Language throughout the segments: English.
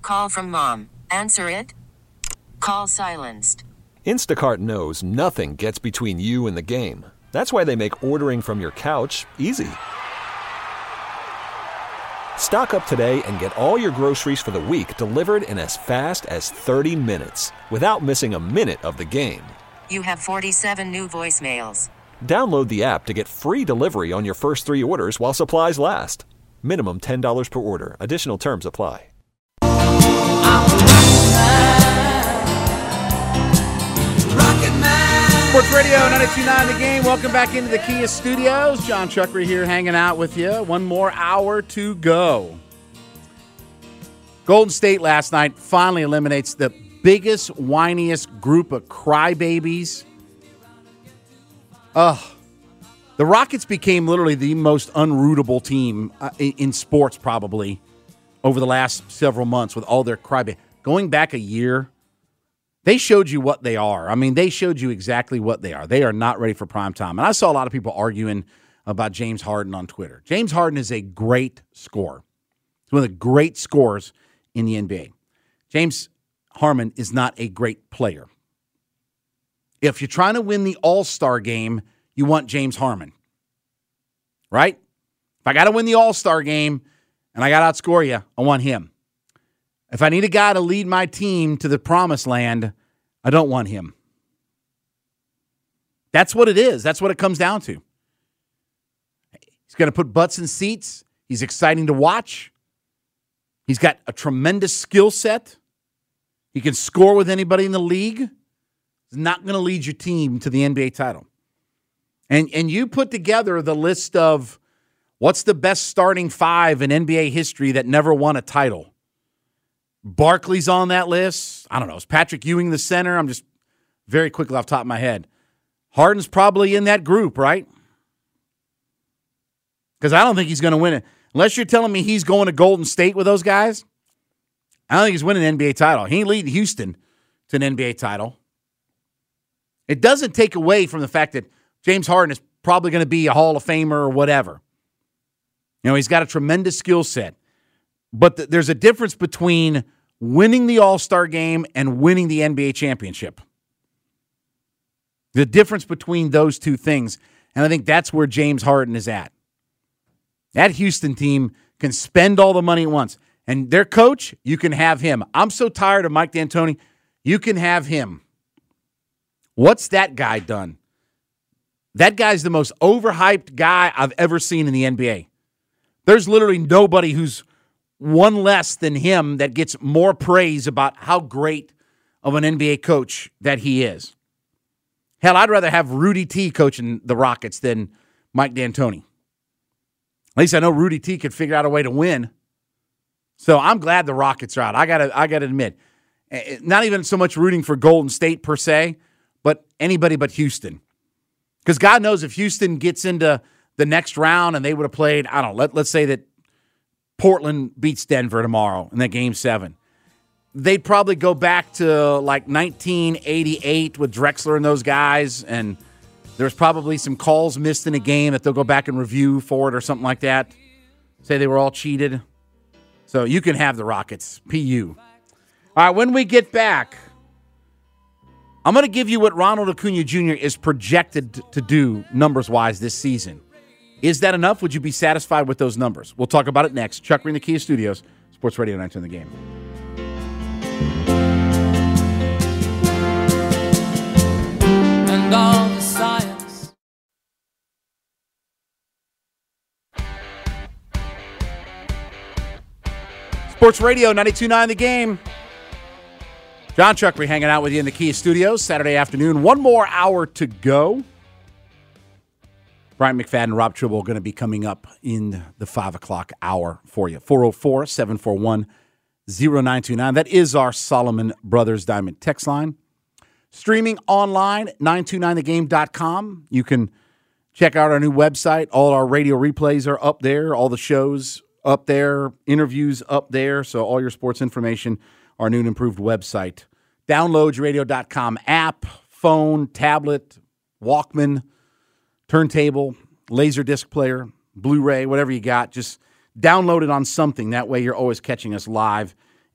Call from mom. Answer it. Call silenced. Instacart knows nothing gets between you and the game. That's why they make ordering from your couch easy. Stock up today and get all your groceries for the week delivered in as fast as 30 minutes without missing a minute of the game. You have 47 new voicemails. Download the app to get free delivery on your first 3 orders while supplies last. Minimum $10 per order. Additional terms apply. Sports Radio 92.9 The Game. Welcome back into the Kia Studios. John Chuckery here hanging out with you. One more hour to go. Golden State last night finally eliminates the biggest, whiniest group of crybabies. The Rockets became literally the most unrootable team in sports probably over the last several months with all their crybabies. Going back a year, they showed you what they are. I mean, they showed you exactly what they are. They are not ready for prime time. And I saw a lot of people arguing about James Harden on Twitter. James Harden is a great scorer. He's one of the great scorers in the NBA. James Harden is not a great player. If you're trying to win the All-Star game, you want James Harden, right? If I got to win the All-Star game and I got to outscore you, I want him. If I need a guy to lead my team to the promised land, I don't want him. That's what it is. That's what it comes down to. He's going to put butts in seats. He's exciting to watch. He's got a tremendous skill set. He can score with anybody in the league. He's not going to lead your team to the NBA title. And you put together the list of what's the best starting 5 in NBA history that never won a title. Barkley's on that list. I don't know. Is Patrick Ewing the center? I'm just very quickly off the top of my head. Harden's probably in that group, right? Because I don't think he's going to win it. Unless you're telling me he's going to Golden State with those guys, I don't think he's winning an NBA title. He ain't leading Houston to an NBA title. It doesn't take away from the fact that James Harden is probably going to be a Hall of Famer or whatever. You know, he's got a tremendous skill set. But there's a difference between winning the All-Star game and winning the NBA championship. The difference between those two things. And I think that's where James Harden is at. That Houston team can spend all the money at once. And their coach, you can have him. I'm so tired of Mike D'Antoni. You can have him. What's that guy done? That guy's the most overhyped guy I've ever seen in the NBA. There's literally nobody who's one less than him that gets more praise about how great of an NBA coach that he is. Hell, I'd rather have Rudy T coaching the Rockets than Mike D'Antoni. At least I know Rudy T could figure out a way to win. So I'm glad the Rockets are out. I gotta admit, not even so much rooting for Golden State per se, but anybody but Houston. Because God knows if Houston gets into the next round and they would have played, I don't know, let's say that Portland beats Denver tomorrow in that Game 7. They'd probably go back to like 1988 with Drexler and those guys, and there's probably some calls missed in a game that they'll go back and review for it or something like that. Say they were all cheated. So you can have the Rockets. PU. All right, when we get back, I'm going to give you what Ronald Acuna Jr. is projected to do numbers-wise this season. Is that enough? Would you be satisfied with those numbers? We'll talk about it next. Chuck Green, the Kia Studios, Sports Radio 92 The Game. And all the science. Sports Radio 92.9 The Game. John Chuckery hanging out with you in the Kia Studios Saturday afternoon. One more hour to go. Brian McFadden, Rob Tribble are going to be coming up in the 5 o'clock hour for you. 404-741-0929. That is our Solomon Brothers Diamond text line. Streaming online, 929thegame.com. You can check out our new website. All our radio replays are up there. All the shows up there. Interviews up there. So all your sports information, our new and improved website. Download your radio.com app, phone, tablet, Walkman, turntable, laser disc player, Blu-ray, whatever you got. Just download it on something. That way you're always catching us live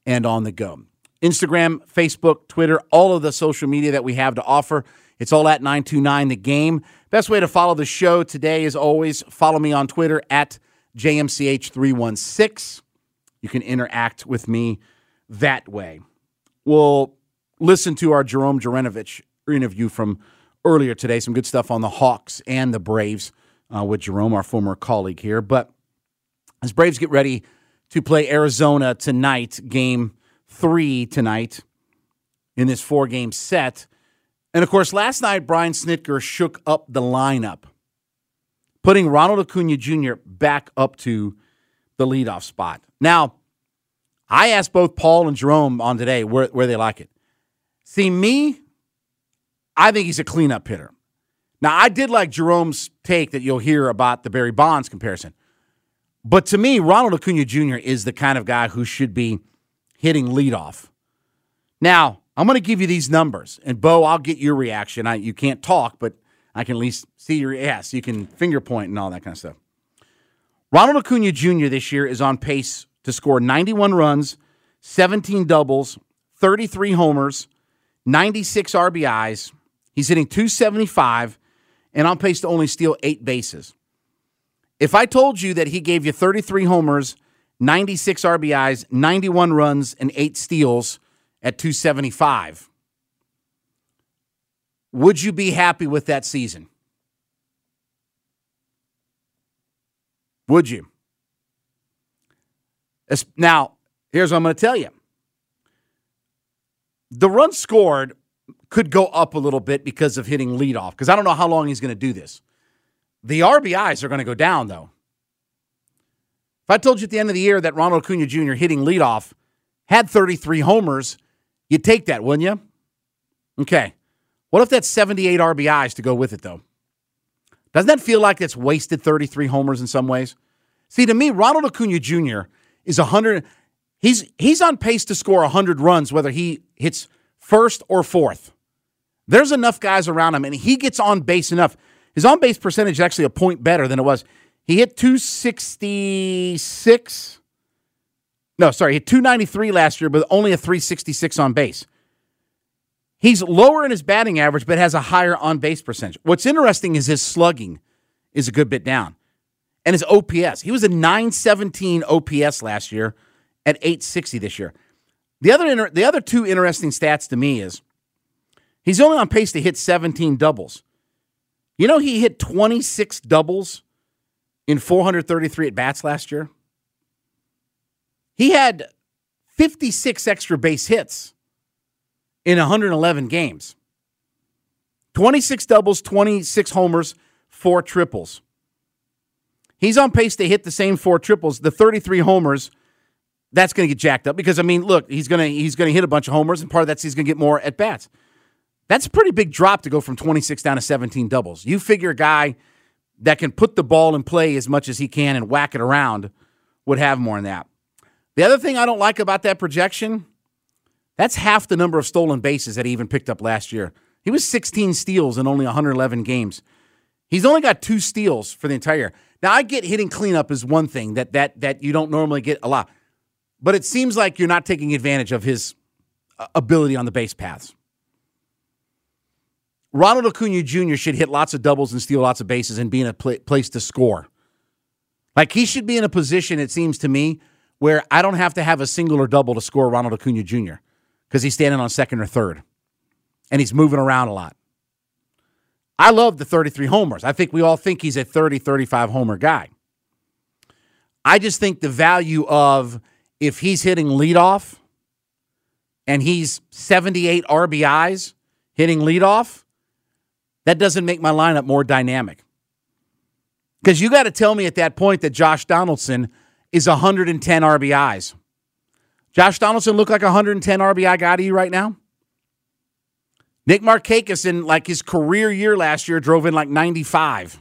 and on the go. Instagram, Facebook, Twitter, all of the social media that we have to offer. It's all at 929 The Game. Best way to follow the show today is always follow me on Twitter at JMCH316. You can interact with me that way. We'll listen to our Jerome Jurinovich interview from earlier today. Some good stuff on the Hawks and the Braves with Jerome, our former colleague here. But as Braves get ready to play Arizona tonight, Game 3 tonight in this 4-game set. And, of course, last night Brian Snitker shook up the lineup, putting Ronald Acuna Jr. back up to the leadoff spot. Now, I asked both Paul and Jerome on today where they like it. See, me, I think he's a cleanup hitter. Now, I did like Jerome's take that you'll hear about the Barry Bonds comparison. But to me, Ronald Acuna Jr. is the kind of guy who should be hitting leadoff. Now, I'm going to give you these numbers. And, Bo, I'll get your reaction. You can't talk, but I can at least see your ass. You can finger point and all that kind of stuff. Ronald Acuna Jr. this year is on pace to score 91 runs, 17 doubles, 33 homers, 96 RBIs. He's hitting .275 and on pace to only steal 8 bases. If I told you that he gave you 33 homers, 96 RBIs, 91 runs, and 8 steals at .275, would you be happy with that season? Would you? Now, here's what I'm going to tell you. The runs scored could go up a little bit because of hitting leadoff, because I don't know how long he's going to do this. The RBIs are going to go down, though. If I told you at the end of the year that Ronald Acuna Jr. hitting leadoff had 33 homers, you'd take that, wouldn't you? Okay. What if that's 78 RBIs to go with it, though? Doesn't that feel like it's wasted 33 homers in some ways? See, to me, Ronald Acuna Jr. is 100. He's on pace to score 100 runs, whether he hits first or fourth. There's enough guys around him, and he gets on base enough. His on-base percentage is actually a point better than it was. He hit 266. No, sorry, he hit 293 last year, but only a 366 on base. He's lower in his batting average, but has a higher on-base percentage. What's interesting is his slugging is a good bit down. And his OPS. He was a 917 OPS last year at 860 this year. The other two interesting stats to me is he's only on pace to hit 17 doubles. You know he hit 26 doubles in 433 at-bats last year? He had 56 extra base hits in 111 games. 26 doubles, 26 homers, 4 triples. He's on pace to hit the same 4 triples. The 33 homers, that's going to get jacked up because, I mean, look, he's going to hit a bunch of homers, and part of that's he's going to get more at-bats. That's a pretty big drop to go from 26 down to 17 doubles. You figure a guy that can put the ball in play as much as he can and whack it around would have more than that. The other thing I don't like about that projection, that's half the number of stolen bases that he even picked up last year. He was 16 steals in only 111 games. He's only got 2 steals for the entire year. Now, I get hitting cleanup is one thing that you don't normally get a lot. But it seems like you're not taking advantage of his ability on the base paths. Ronald Acuna Jr. should hit lots of doubles and steal lots of bases and be in a place to score. Like, he should be in a position, it seems to me, where I don't have to have a single or double to score Ronald Acuna Jr. because he's standing on second or third, and he's moving around a lot. I love the 33 homers. I think we all think he's a 30, 35 homer guy. I just think the value of if he's hitting leadoff and he's 78 RBIs hitting leadoff, that doesn't make my lineup more dynamic. Because you got to tell me at that point that Josh Donaldson is 110 RBIs. Josh Donaldson look like a 110 RBI guy to you right now? Nick Markakis in like his career year last year drove in like 95.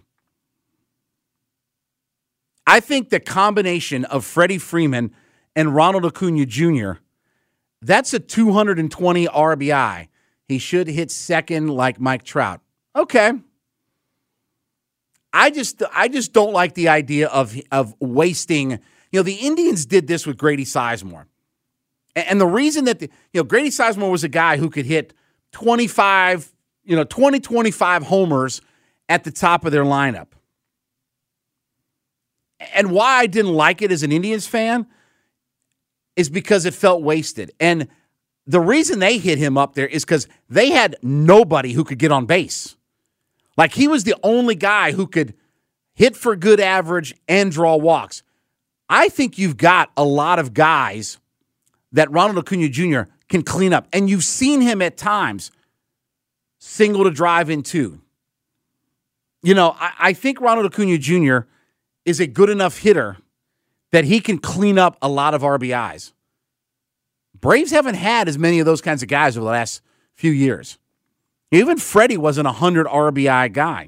I think the combination of Freddie Freeman and Ronald Acuna Jr., that's a 220 RBI. He should hit second like Mike Trout. Okay. I just don't like the idea of wasting. You know, the Indians did this with Grady Sizemore. And the reason that Grady Sizemore was a guy who could hit 25 homers at the top of their lineup. And why I didn't like it as an Indians fan is because it felt wasted. And the reason they hit him up there is because they had nobody who could get on base. Like, he was the only guy who could hit for good average and draw walks. I think you've got a lot of guys that Ronald Acuna Jr. can clean up. And you've seen him at times single to drive in two. I think Ronald Acuna Jr. is a good enough hitter that he can clean up a lot of RBIs. Braves haven't had as many of those kinds of guys over the last few years. Even Freddie wasn't a 100 RBI guy.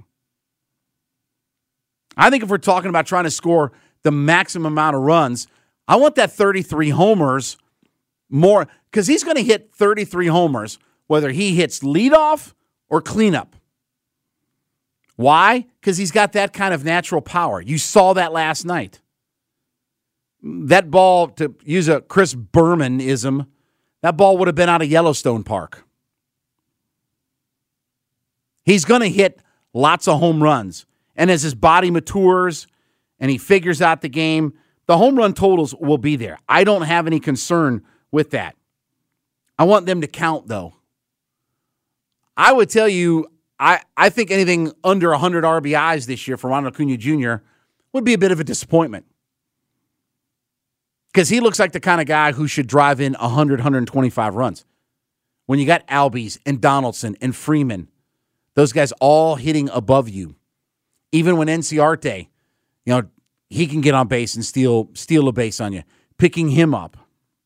I think if we're talking about trying to score the maximum amount of runs, I want that 33 homers more, because he's going to hit 33 homers whether he hits leadoff or cleanup. Why? Because he's got that kind of natural power. You saw that last night. That ball, to use a Chris Berman-ism, that ball would have been out of Yellowstone Park. He's going to hit lots of home runs. And as his body matures and he figures out the game, the home run totals will be there. I don't have any concern with that. I want them to count, though. I would tell you, I think anything under 100 RBIs this year for Ronald Acuna Jr. would be a bit of a disappointment. Because he looks like the kind of guy who should drive in 100, 125 runs. When you got Albies and Donaldson and Freeman, those guys all hitting above you. Even when Enciarte, he can get on base and steal a base on you. Picking him up.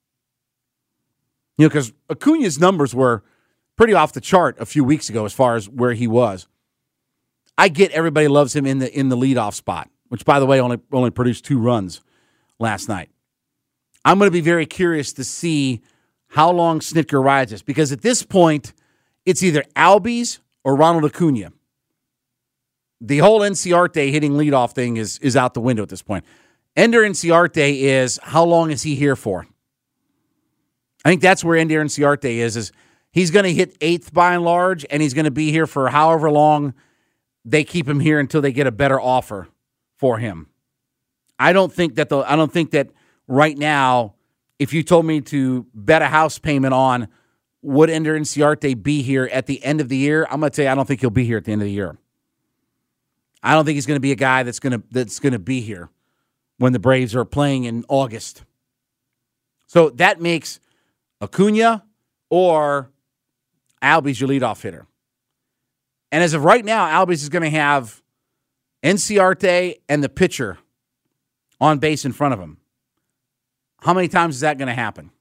Because Acuna's numbers were pretty off the chart a few weeks ago as far as where he was. I get everybody loves him in the leadoff spot, which, by the way, only produced 2 runs last night. I'm going to be very curious to see how long Snitker rides this, because at this point, it's either Albies or Ronald Acuna. The whole Enciarte hitting leadoff thing is out the window at this point. Ender Enciarte is, how long is he here for? I think that's where Ender Enciarte is he's going to hit 8th by and large, and he's going to be here for however long they keep him here until they get a better offer for him. I don't think that right now, if you told me to bet a house payment on would Ender Enciarte be here at the end of the year, I'm going to tell you I don't think he'll be here at the end of the year. I don't think he's going to be a guy that's going to be here when the Braves are playing in August. So that makes Acuna or Albies your leadoff hitter. And as of right now, Albies is going to have Enciarte and the pitcher on base in front of him. How many times is that going to happen?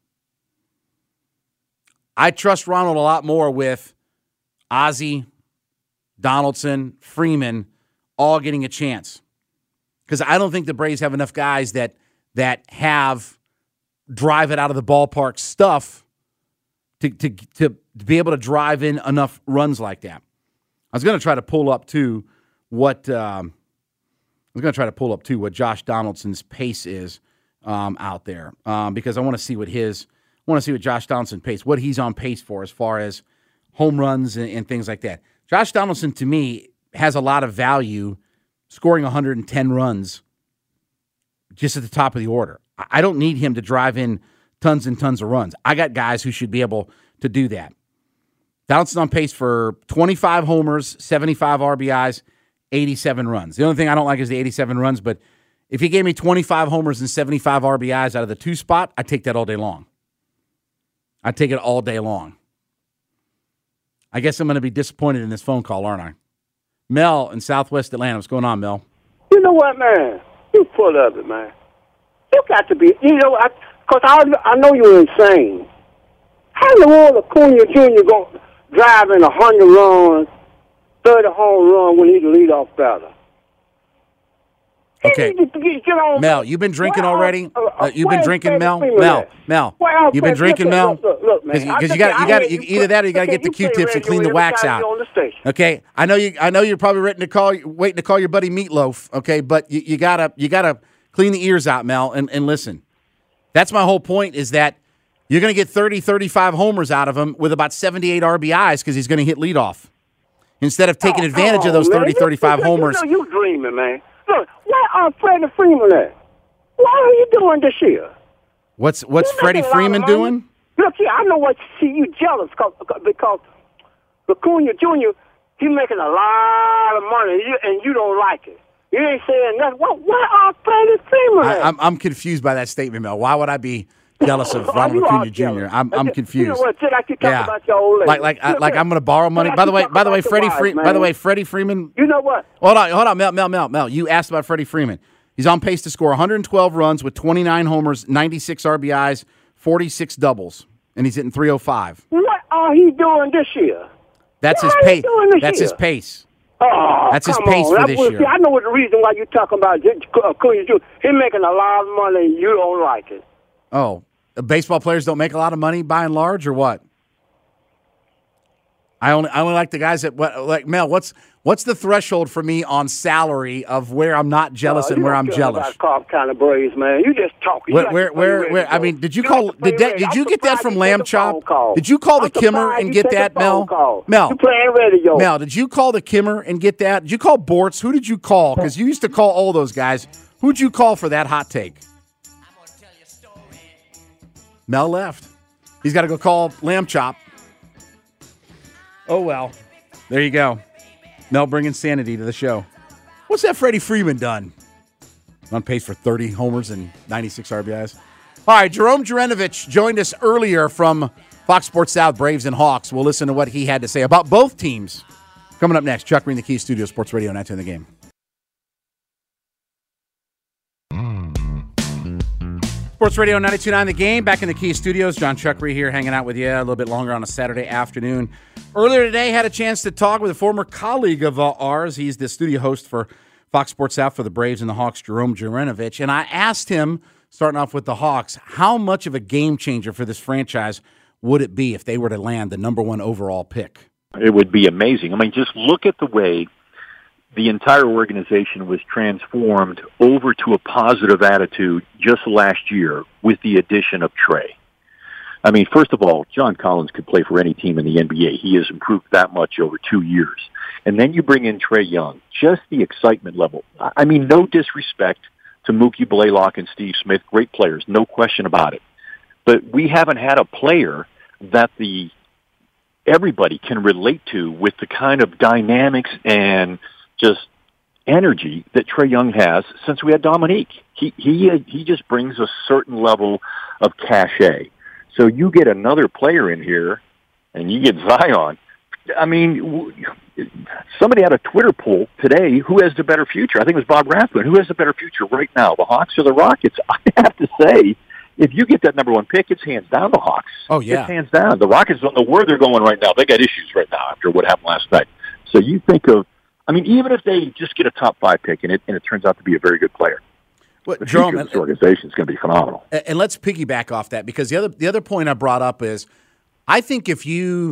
I trust Ronald a lot more with Ozzie, Donaldson, Freeman, all getting a chance. Because I don't think the Braves have enough guys that have drive it out of the ballpark stuff to be able to drive in enough runs like that. I was going to try to pull up too what Josh Donaldson's pace is out there because I want to see what Josh Donaldson pace, what he's on pace for as far as home runs and things like that. Josh Donaldson, to me, has a lot of value scoring 110 runs just at the top of the order. I don't need him to drive in tons and tons of runs. I got guys who should be able to do that. Donaldson on pace for 25 homers, 75 RBIs, 87 runs. The only thing I don't like is the 87 runs, but if he gave me 25 homers and 75 RBIs out of the 2 spot, I'd take that all day long. I'd take it all day long. I guess I'm going to be disappointed in this phone call, aren't I? Mel in Southwest Atlanta. What's going on, Mel? You know what, man? You full of it, man. You got to be, because I know you're insane. How in the world Acuna Jr. going to drive in 100 runs, 30 home run when he's the leadoff batter? Okay. Mel, you've been drinking already? You've been drinking, Mel? Mel, you've been drinking, Mel? Look, man. Because you got either that or you got to get the Q-tips and clean the wax out. Okay, I know you're probably waiting to call your buddy Meatloaf. Okay, but you gotta clean the ears out, Mel, and listen. That's my whole point. Is that You're going to get 30, 35 homers out of him with about 78 RBIs because he's going to hit leadoff. Instead of taking advantage of those 30, 35 homers. You dreaming, man. Look, where are Freddie Freeman at? What are you doing this year? What's Freddie Freeman doing? Look here, I know what. See, you jealous because Acuna Jr. He's making a lot of money, and you don't like it. You ain't saying nothing. Where are Freddie Freeman at? I'm confused by that statement, Mel. Why would I be jealous of Ronald Acuna Jr.? I'm confused. You know what? Just like you talk about your old lady. Like I'm going to borrow money. By the way, Freddie Freeman. You know what? Hold on, Mel. You asked about Freddie Freeman. He's on pace to score 112 runs with 29 homers, 96 RBIs, 46 doubles, and he's hitting 305. What are he doing this year? That's his pace. His pace. Oh, that's his pace for this year. I know what the reason why you're talking about Acuna Jr. He's making a lot of money, and you don't like it. Oh, baseball players don't make a lot of money by and large, or what? I only like the guys that like Mel. What's the threshold for me on salary of where I'm not jealous and where I'm jealous? About kind of Braves, man. You just talking. Where? I mean, did you call? Did you get that from Lamb Chop? Did you call the Kimmer and get that, Mel? Mel, you playing radio? Mel, did you call the Kimmer and get that? Did you call Bortz? Who did you call? Because you used to call all those guys. Who'd you call for that hot take? Mel left. He's got to go call Lamb Chop. Oh, well. There you go. Mel bringing sanity to the show. What's that Freddie Freeman done? On pace for 30 homers and 96 RBIs. All right, Jerome Jurenovich joined us earlier from Fox Sports South, Braves and Hawks. We'll listen to what he had to say about both teams. Coming up next, Chuck Green, the Key Studio, Sports Radio 910 The Game. Sports Radio 92.9 The Game, back in the Key Studios. John Chuckery here hanging out with you a little bit longer on a Saturday afternoon. Earlier today, had a chance to talk with a former colleague of ours. He's the studio host for Fox Sports South for the Braves and the Hawks, Jerome Jurenovich. And I asked him, starting off with the Hawks, how much of a game changer for this franchise would it be if they were to land the number one overall pick? It would be amazing. I mean, just look at the way the entire organization was transformed over to a positive attitude just last year with the addition of Trey. I mean, first of all, John Collins could play for any team in the NBA. He has improved that much over 2 years. And then you bring in Trey Young, just the excitement level. I mean, no disrespect to Mookie Blaylock and Steve Smith, great players, no question about it. But we haven't had a player that everybody can relate to with the kind of dynamics and just energy that Trey Young has since we had Dominique. He just brings a certain level of cachet. So you get another player in here, and you get Zion. I mean, somebody had a Twitter poll today, who has the better future? I think it was Bob Rathbun. Who has the better future right now, the Hawks or the Rockets? I have to say, if you get that number one pick, it's hands down the Hawks. Oh, yeah. It's hands down. The Rockets don't know where they're going right now. They got issues right now after what happened last night. So you think of, I mean, even if they just get a top 5 pick and it turns out to be a very good player, the future of this organization is going to be phenomenal. And let's piggyback off that, because the other point I brought up is, I think if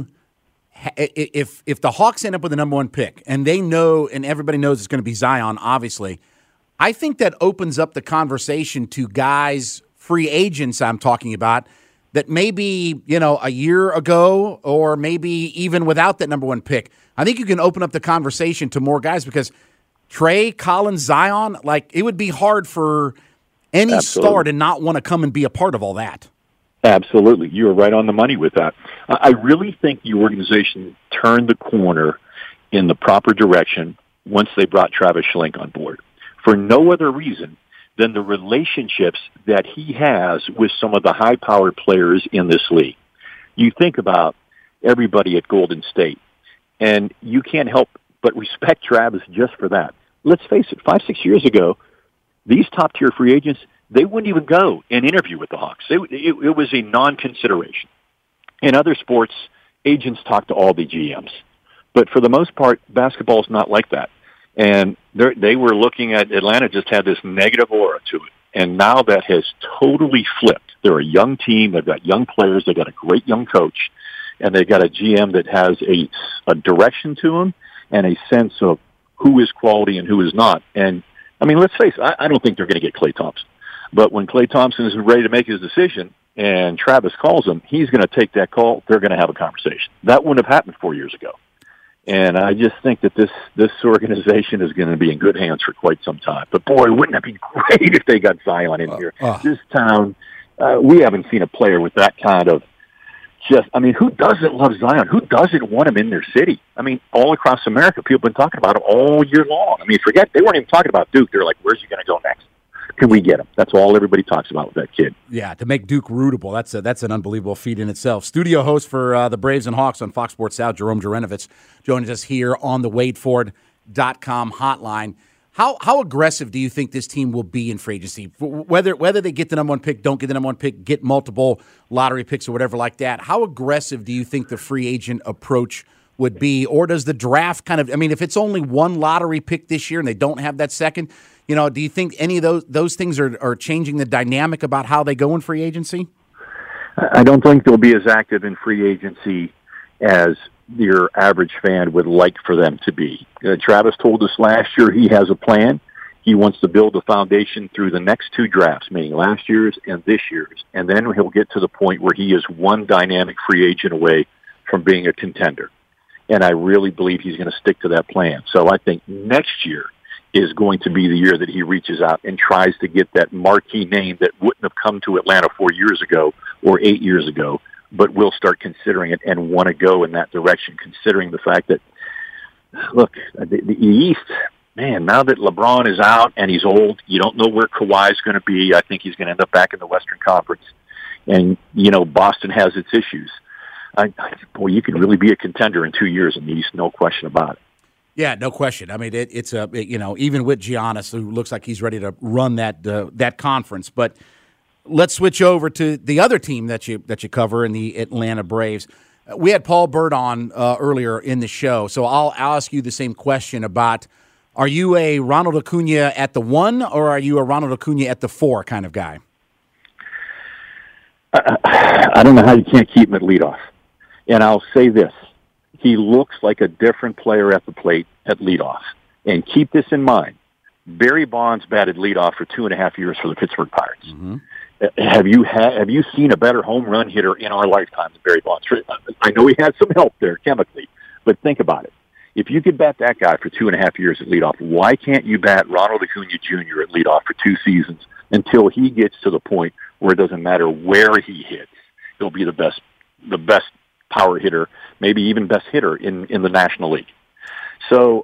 the Hawks end up with the number one pick and they know, and everybody knows it's going to be Zion, obviously, I think that opens up the conversation to guys, free agents I'm talking about, that maybe, a year ago or maybe even without that number one pick, I think you can open up the conversation to more guys, because Trey, Collins, Zion, it would be hard for any star to not want to come and be a part of all that. Absolutely. You are right on the money with that. I really think the organization turned the corner in the proper direction once they brought Travis Schlenk on board, for no other reason than the relationships that he has with some of the high-powered players in this league. You think about everybody at Golden State, and you can't help but respect Travis just for that. Let's face it, 5-6 years ago, these top-tier free agents, they wouldn't even go and interview with the Hawks. It was a non-consideration. In other sports, agents talk to all the GMs. But for the most part, basketball is not like that. And they were looking at Atlanta, just had this negative aura to it. And now that has totally flipped. They're a young team. They've got young players. They've got a great young coach. And they've got a GM that has a direction to them and a sense of who is quality and who is not. And, I mean, let's face it, I don't think they're going to get Klay Thompson. But when Klay Thompson is ready to make his decision, and Travis calls him, he's going to take that call. They're going to have a conversation. That wouldn't have happened 4 years ago. And I just think that this organization is going to be in good hands for quite some time. But, boy, wouldn't that be great if they got Zion in here? This town, we haven't seen a player with that kind of who doesn't love Zion? Who doesn't want him in their city? I mean, all across America, people have been talking about him all year long. I mean, forget, they weren't even talking about Duke. They're like, where's he going to go next? Can we get him? That's all everybody talks about with that kid. Yeah, to make Duke rootable, that's an unbelievable feat in itself. Studio host for the Braves and Hawks on Fox Sports South, Jerome Jurenovich, joins us here on the WadeFord.com hotline. How aggressive do you think this team will be in free agency? Whether they get the number one pick, don't get the number one pick, get multiple lottery picks or whatever like that, how aggressive do you think the free agent approach would be? Or does the draft if it's only one lottery pick this year and they don't have that second, do you think any of those things are changing the dynamic about how they go in free agency? I don't think they'll be as active in free agency as your average fan would like for them to be. Travis told us last year he has a plan. He wants to build a foundation through the next two drafts, meaning last year's and this year's, and then he'll get to the point where he is one dynamic free agent away from being a contender. And I really believe he's going to stick to that plan. So I think next year is going to be the year that he reaches out and tries to get that marquee name that wouldn't have come to Atlanta 4 years ago or 8 years ago, but will start considering it and want to go in that direction, considering the fact that, look, the East, man, now that LeBron is out and he's old, you don't know where Kawhi's going to be. I think he's going to end up back in the Western Conference. And, Boston has its issues. Boy, you can really be a contender in 2 years in the East, no question about it. Yeah, no question. I mean, it's even with Giannis, who looks like he's ready to run that conference. But let's switch over to the other team that you cover in the Atlanta Braves. We had Paul Burt on earlier in the show, so I'll ask you the same question about: are you a Ronald Acuna at the 1, or are you a Ronald Acuna at the 4 kind of guy? I don't know how you can't keep him at leadoff. And I'll say this. He looks like a different player at the plate at leadoff. And keep this in mind. Barry Bonds batted leadoff for 2.5 years for the Pittsburgh Pirates. Mm-hmm. Have you seen a better home run hitter in our lifetime than Barry Bonds? I know he had some help there chemically, but think about it. If you could bat that guy for 2.5 years at leadoff, why can't you bat Ronald Acuna Jr. at leadoff for 2 seasons until he gets to the point where it doesn't matter where he hits, he'll be the best power hitter, maybe even best hitter in the National League. So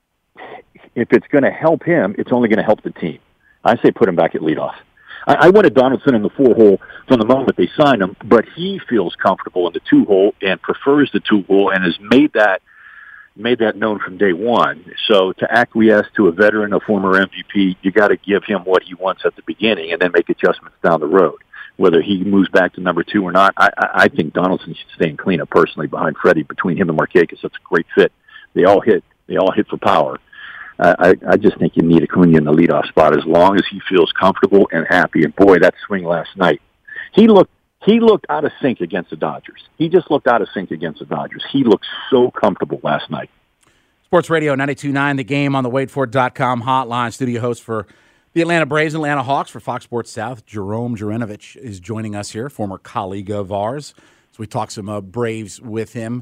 if it's going to help him, it's only going to help the team. I say put him back at leadoff. I wanted Donaldson in the 4-hole from the moment they signed him, but he feels comfortable in the 2-hole and prefers the 2-hole and has made that known from day one. So to acquiesce to a veteran, a former MVP, you got to give him what he wants at the beginning and then make adjustments down the road. Whether he moves back to number 2 or not, I think Donaldson should stay in cleanup personally behind Freddie. Between him and Markakis, that's a great fit. They all hit for power. I just think you need Acuna in the leadoff spot as long as he feels comfortable and happy. And boy, that swing last night, he looked out of sync against the Dodgers. He just looked out of sync against the Dodgers. He looked so comfortable last night. Sports Radio 92.9, The Game on the WadeFord.com hotline. Studio host for the Atlanta Braves and Atlanta Hawks for Fox Sports South, Jerome Jurenovich, is joining us here, former colleague of ours. So we talk some Braves with him.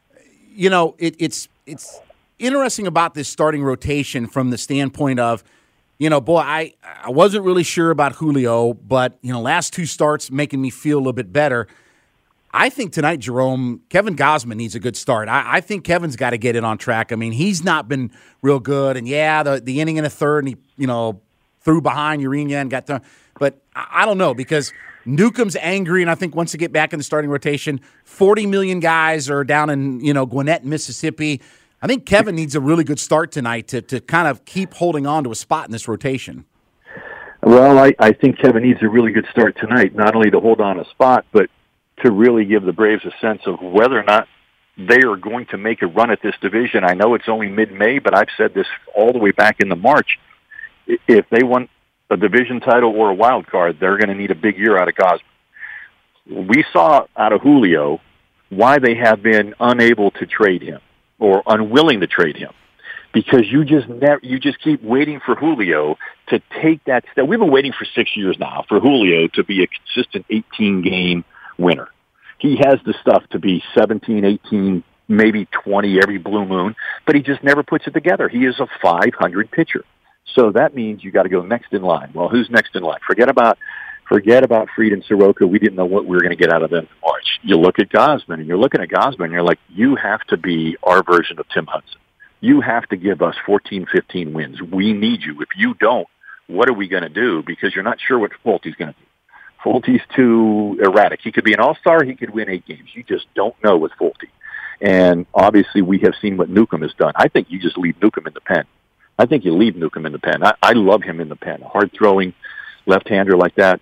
It's interesting about this starting rotation from the standpoint of, I wasn't really sure about Julio, but, last 2 starts making me feel a little bit better. I think tonight, Jerome, Kevin Gausman needs a good start. I think Kevin's got to get it on track. I mean, he's not been real good. And, the inning in the third, and he, threw behind Urena and got done. But I don't know, because Newcomb's angry and I think wants to get back in the starting rotation. 40 million guys are down in, Gwinnett, Mississippi. I think Kevin needs a really good start tonight to kind of keep holding on to a spot in this rotation. Well, I think Kevin needs a really good start tonight, not only to hold on a spot, but to really give the Braves a sense of whether or not they are going to make a run at this division. I know it's only mid-May, but I've said this all the way back in the March. If they want a division title or a wild card, they're going to need a big year out of Gausman. We saw out of Julio why they have been unable to trade him or unwilling to trade him. because you just keep waiting for Julio to take that step. We've been waiting for 6 years now for Julio to be a consistent 18-game winner. He has the stuff to be 17, 18, maybe 20 every blue moon, but he just never puts it together. He is a 500 pitcher. So that means you got to go next in line. Well, who's next in line? Forget about Fried and Soroka. We didn't know what we were going to get out of them in March. You look at Gausman, and you're looking at Gausman, and you're like, you have to be our version of Tim Hudson. You have to give us 14, 15 wins. We need you. If you don't, what are we going to do? Because you're not sure what Fulte's going to do. Fulte's too erratic. He could be an all-star. He could win 8 games. You just don't know with Fulte. And obviously we have seen what Newcomb has done. I think you just leave Newcomb in the pen. I think you leave Newcomb in the pen. I love him in the pen. Hard-throwing left-hander like that.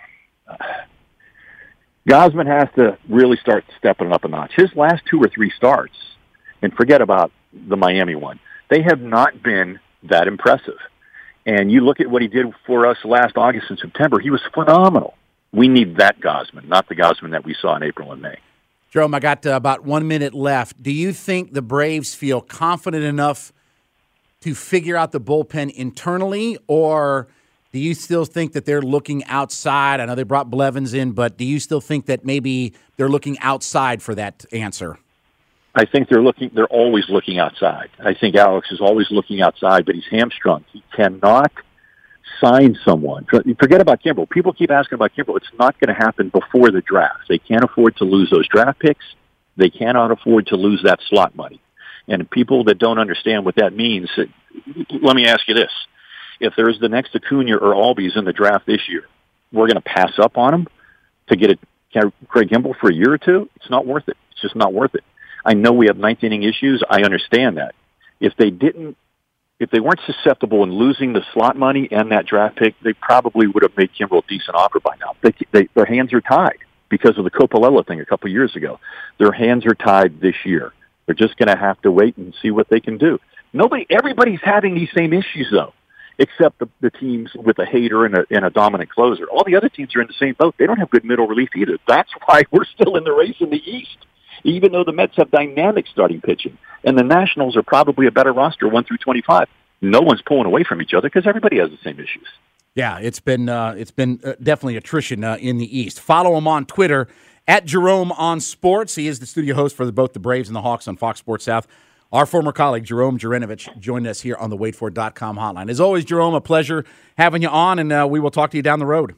Gausman has to really start stepping up a notch. His last 2 or 3 starts, and forget about the Miami one, they have not been that impressive. And you look at what he did for us last August and September, he was phenomenal. We need that Gausman, not the Gausman that we saw in April and May. Jerome, I got about 1 minute left. Do you think the Braves feel confident enough to figure out the bullpen internally, or do you still think that they're looking outside? I know they brought Blevins in, but do you still think that maybe they're looking outside for that answer? I think they're always looking outside. I think Alex is always looking outside, but he's hamstrung. He cannot sign someone. Forget about Kimbrel. People keep asking about Kimbrel. It's not going to happen before the draft. They can't afford to lose those draft picks. They cannot afford to lose that slot money. And people that don't understand what that means, let me ask you this. If there's the next Acuna or Albies in the draft this year, we're going to pass up on them to get Craig Kimbrel for a year or two? It's not worth it. It's just not worth it. I know we have ninth inning issues. I understand that. If they weren't susceptible in losing the slot money and that draft pick, they probably would have made Kimbrel a decent offer by now. Their hands are tied because of the Coppola thing a couple of years ago. Their hands are tied this year. They're just going to have to wait and see what they can do. Everybody's having these same issues though, except the teams with a hater and a dominant closer. All the other teams are in the same boat. They don't have good middle relief either. That's why we're still in the race in the East, even though the Mets have dynamic starting pitching. And the Nationals are probably a better roster 1 through 25. No one's pulling away from each other because everybody has the same issues. Yeah, it's been definitely attrition in the East. Follow him on Twitter at Jerome on Sports. He is the studio host for both the Braves and the Hawks on Fox Sports South. Our former colleague, Jerome Jurenovich, joined us here on the waitfor.com hotline. As always, Jerome, a pleasure having you on, and we will talk to you down the road.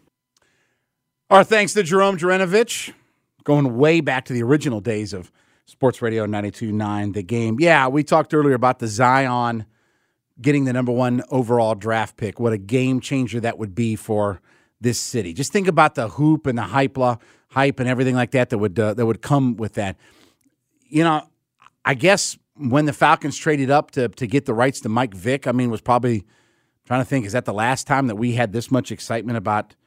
Our thanks to Jerome Jurenovich, going way back to the original days of Sports Radio 92.9 The Game. Yeah, we talked earlier about the Zion getting the number 1 overall draft pick. What a game changer that would be for this city. Just think about the hoop and the hype and everything like that would come with that. You know, I guess when the Falcons traded up to get the rights to Mike Vick, I mean, was probably trying to think, is that the last time that we had this much excitement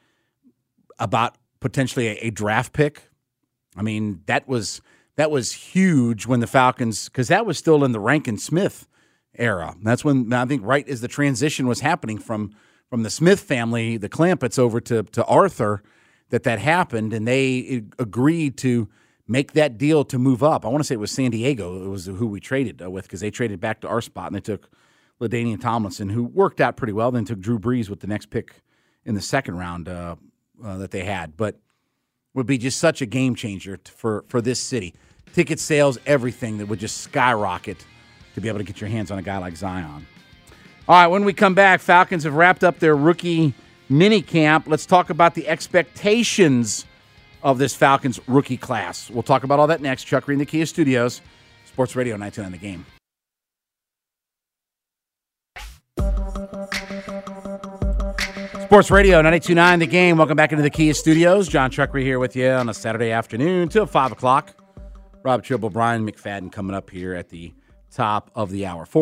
about potentially a draft pick? I mean, that was huge when the Falcons, because that was still in the Rankin Smith era. That's when, I think, right as the transition was happening from the Smith family, the Clampetts, over to Arthur, that happened, and they agreed to make that deal to move up. I want to say it was San Diego. It was who we traded with, because they traded back to our spot, and they took LaDainian Tomlinson, who worked out pretty well, then took Drew Brees with the next pick in the second round that they had. But would be just such a game changer for this city. Ticket sales, everything that would just skyrocket to be able to get your hands on a guy like Zion. All right, when we come back, Falcons have wrapped up their rookie mini camp. Let's talk about the expectations of this Falcons rookie class. We'll talk about all that next. Chuck Reed in the Kia Studios, Sports Radio 92.9 The Game. Sports Radio 92.9 The Game. Welcome back into the Kia Studios. John Chuck Reed here with you on a Saturday afternoon till 5 o'clock. Rob Tribble, Brian McFadden coming up here at the top of the hour.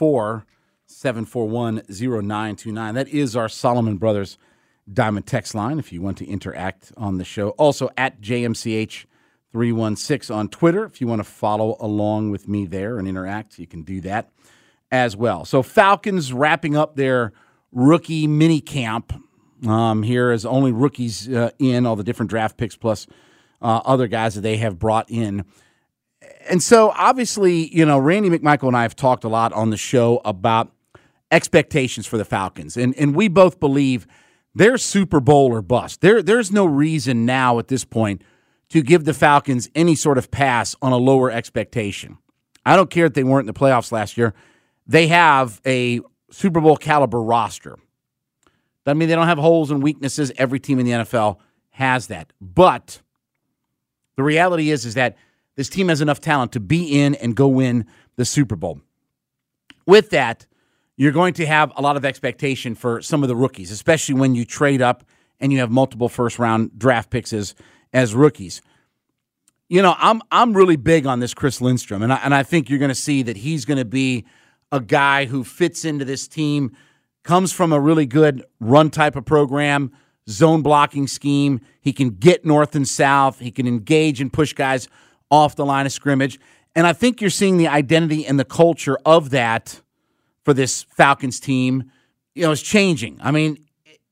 404-741-0929. That is our Solomon Brothers Diamond text line if you want to interact on the show. Also at JMCH316 on Twitter. If you want to follow along with me there and interact, you can do that as well. So Falcons wrapping up their rookie mini camp here as only rookies in, all the different draft picks plus other guys that they have brought in. And so, obviously, Randy McMichael and I have talked a lot on the show about expectations for the Falcons. And we both believe they're Super Bowl or bust. There's no reason now at this point to give the Falcons any sort of pass on a lower expectation. I don't care if they weren't in the playoffs last year. They have a Super Bowl caliber roster. Doesn't mean they don't have holes and weaknesses. Every team in the NFL has that. But the reality is that this team has enough talent to be in and go win the Super Bowl. With that, you're going to have a lot of expectation for some of the rookies, especially when you trade up and you have multiple first-round draft picks as rookies. I'm really big on this Chris Lindstrom, and I think you're going to see that he's going to be a guy who fits into this team, comes from a really good run type of program, zone blocking scheme. He can get north and south. He can engage and push guys off the line of scrimmage. And I think you're seeing the identity and the culture of that for this Falcons team, is changing. I mean,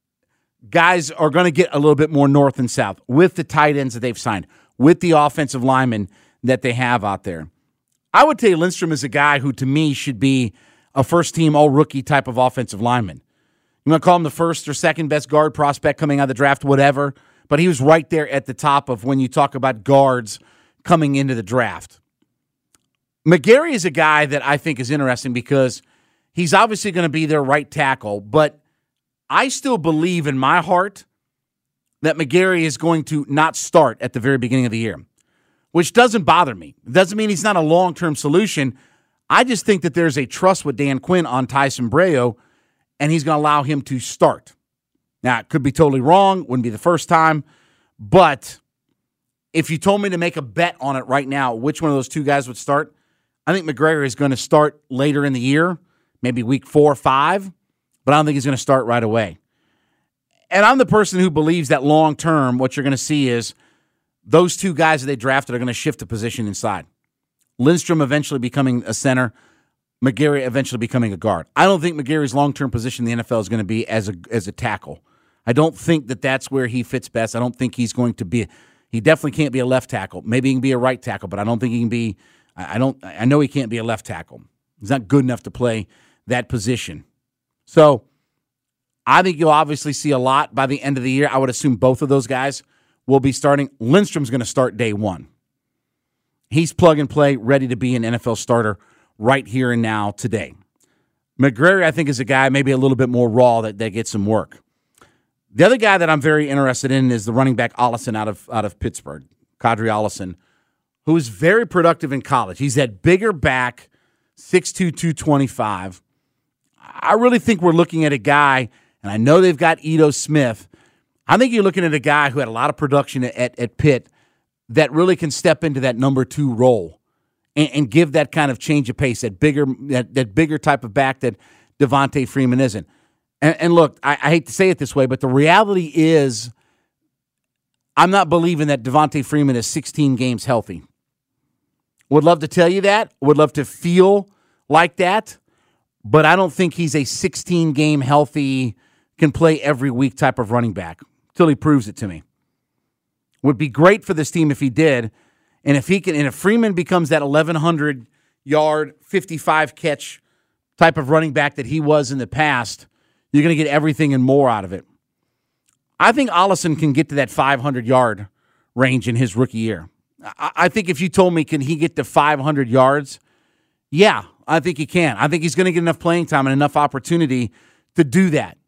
guys are going to get a little bit more north and south with the tight ends that they've signed, with the offensive linemen that they have out there. I would tell you Lindstrom is a guy who, to me, should be a first-team all-rookie type of offensive lineman. You want to call him the first or second best guard prospect coming out of the draft, whatever, but he was right there at the top of when you talk about guards coming into the draft. McGary is a guy that I think is interesting because he's obviously going to be their right tackle, but I still believe in my heart that McGary is going to not start at the very beginning of the year, which doesn't bother me. It doesn't mean he's not a long-term solution. I just think that there's a trust with Dan Quinn on Tyson Breo, and he's going to allow him to start. Now, it could be totally wrong, wouldn't be the first time, but if you told me to make a bet on it right now, which one of those two guys would start, I think McGary is going to start later in the year, maybe week 4 or 5, but I don't think he's going to start right away. And I'm the person who believes that long-term, what you're going to see is those two guys that they drafted are going to shift the position inside. Lindstrom eventually becoming a center, McGary eventually becoming a guard. I don't think McGary's long-term position in the NFL is going to be as a tackle. I don't think that that's where he fits best. I don't think he's going to be. He definitely can't be a left tackle. Maybe he can be a right tackle, but I don't think he can be. I know he can't be a left tackle. He's not good enough to play that position. So I think you'll obviously see a lot by the end of the year. I would assume both of those guys will be starting. Lindstrom's going to start day one. He's plug and play, ready to be an NFL starter right here and now today. McGary, I think, is a guy maybe a little bit more raw that gets some work. The other guy that I'm very interested in is the running back Ollison out of Pittsburgh, Kadri Ollison, who was very productive in college. He's that bigger back, 6'2", 225. I really think we're looking at a guy, and I know they've got Ito Smith. I think you're looking at a guy who had a lot of production at Pitt that really can step into that number 2 role and give that kind of change of pace, that bigger type of back that Devontae Freeman isn't. And look, I hate to say it this way, but the reality is I'm not believing that Devontae Freeman is 16 games healthy. Would love to tell you that. Would love to feel like that. But I don't think he's a 16-game healthy, can play every week type of running back until he proves it to me. Would be great for this team if he did. And if he can, and if Freeman becomes that 1,100-yard, 55-catch type of running back that he was in the past, you're going to get everything and more out of it. I think Ollison can get to that 500-yard range in his rookie year. I think if you told me, can he get to 500 yards? Yeah, I think he can. I think he's going to get enough playing time and enough opportunity to do that.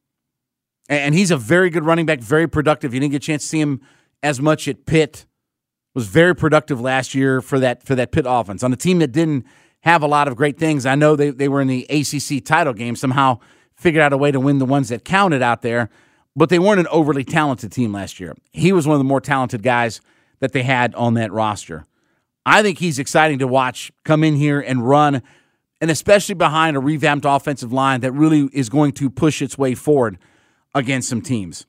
And he's a very good running back, very productive. You didn't get a chance to see him as much at Pitt. Was very productive last year for that Pitt offense. On a team that didn't have a lot of great things, I know they were in the ACC title game, somehow figured out a way to win the ones that counted out there, but they weren't an overly talented team last year. He was one of the more talented guys that they had on that roster. I think he's exciting to watch come in here and run, and especially behind a revamped offensive line that really is going to push its way forward against some teams.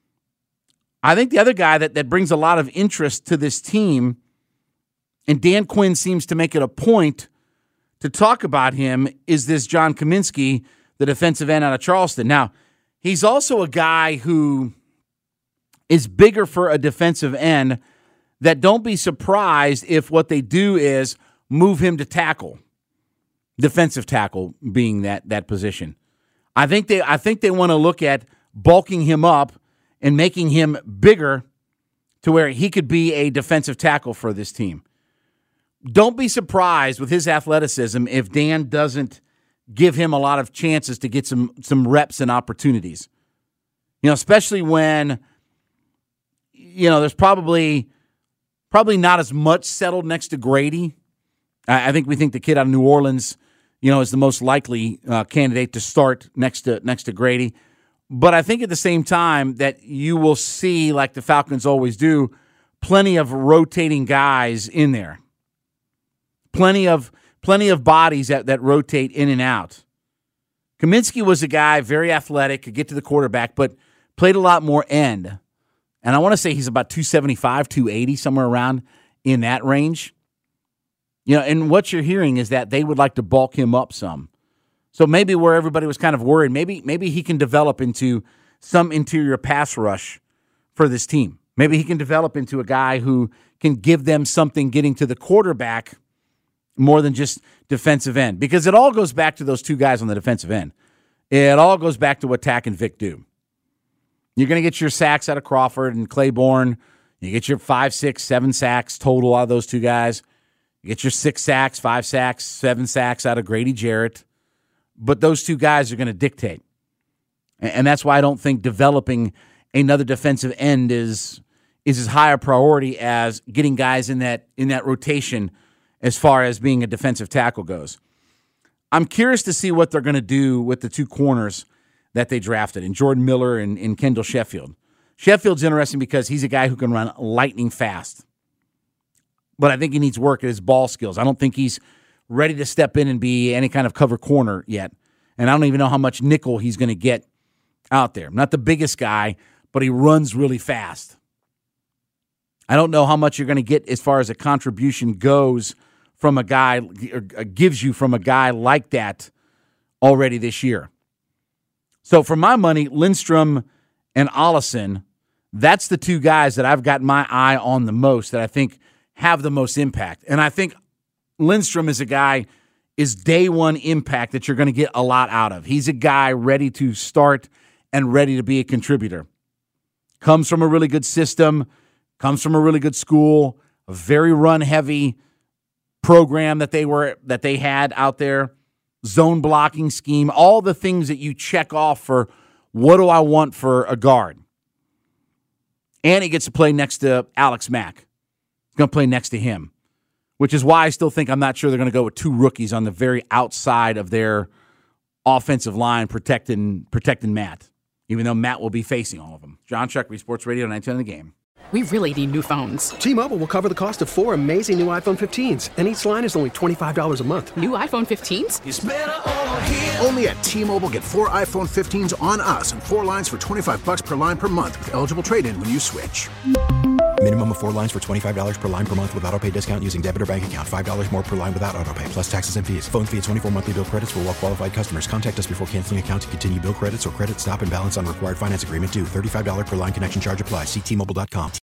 I think the other guy that brings a lot of interest to this team, and Dan Quinn seems to make it a point to talk about him, is this John Kaminsky, the defensive end out of Charleston. Now, he's also a guy who is bigger for a defensive end that don't be surprised if what they do is move him to tackle, defensive tackle being that position. I think they want to look at bulking him up and making him bigger to where he could be a defensive tackle for this team. Don't be surprised with his athleticism if Dan doesn't give him a lot of chances to get some reps and opportunities. Especially when, there's probably not as much settled next to Grady. I think we think the kid out of New Orleans, is the most likely candidate to start next to Grady. But I think at the same time that you will see, like the Falcons always do, plenty of rotating guys in there. Plenty of bodies that rotate in and out. Kaminsky was a guy, very athletic, could get to the quarterback, but played a lot more end. And I want to say he's about 275, 280, somewhere around in that range. And what you're hearing is that they would like to bulk him up some. So maybe where everybody was kind of worried, maybe he can develop into some interior pass rush for this team. Maybe he can develop into a guy who can give them something getting to the quarterback more than just defensive end. Because it all goes back to those two guys on the defensive end. It all goes back to what Tack and Vic do. You're going to get your sacks out of Crawford and Claiborne. You get your 5, 6, 7 sacks total out of those two guys. You get your 6 sacks, 5 sacks, 7 sacks out of Grady Jarrett. But those two guys are going to dictate. And that's why I don't think developing another defensive end is as high a priority as getting guys in that rotation as far as being a defensive tackle goes. I'm curious to see what they're going to do with the two corners that they drafted, in Jordan Miller and Kendall Sheffield. Sheffield's interesting because he's a guy who can run lightning fast. But I think he needs work at his ball skills. I don't think he's ready to step in and be any kind of cover corner yet. And I don't even know how much nickel he's going to get out there. Not the biggest guy, but he runs really fast. I don't know how much you're going to get as far as a contribution goes from a guy, or gives you from a guy like that already this year. So for my money, Lindstrom and Ollison, that's the two guys that I've got my eye on the most that I think have the most impact. And I think Lindstrom is a guy, is day one impact that you're going to get a lot out of. He's a guy ready to start and ready to be a contributor. Comes from a really good system, comes from a really good school, a very run-heavy program that they had out there, zone blocking scheme, all the things that you check off for what do I want for a guard. And he gets to play next to Alex Mack. He's going to play next to him, which is why I still think I'm not sure they're going to go with two rookies on the very outside of their offensive line protecting Matt, even though Matt will be facing all of them. John Chuckery, Sports Radio 910 The Game. We really need new phones. T-Mobile will cover the cost of 4 amazing new iPhone 15s, and each line is only $25 a month. New iPhone 15s? It's better over here. Only at T-Mobile, get 4 iPhone 15s on us and 4 lines for $25 per line per month with eligible trade-in when you switch. Minimum of 4 lines for $25 per line per month with autopay discount using debit or bank account. $5 more per line without autopay, plus taxes and fees. Phone fee at 24 monthly bill credits for well-qualified customers. Contact us before canceling account to continue bill credits or credit stop and balance on required finance agreement due. $35 per line connection charge applies. See T-Mobile.com.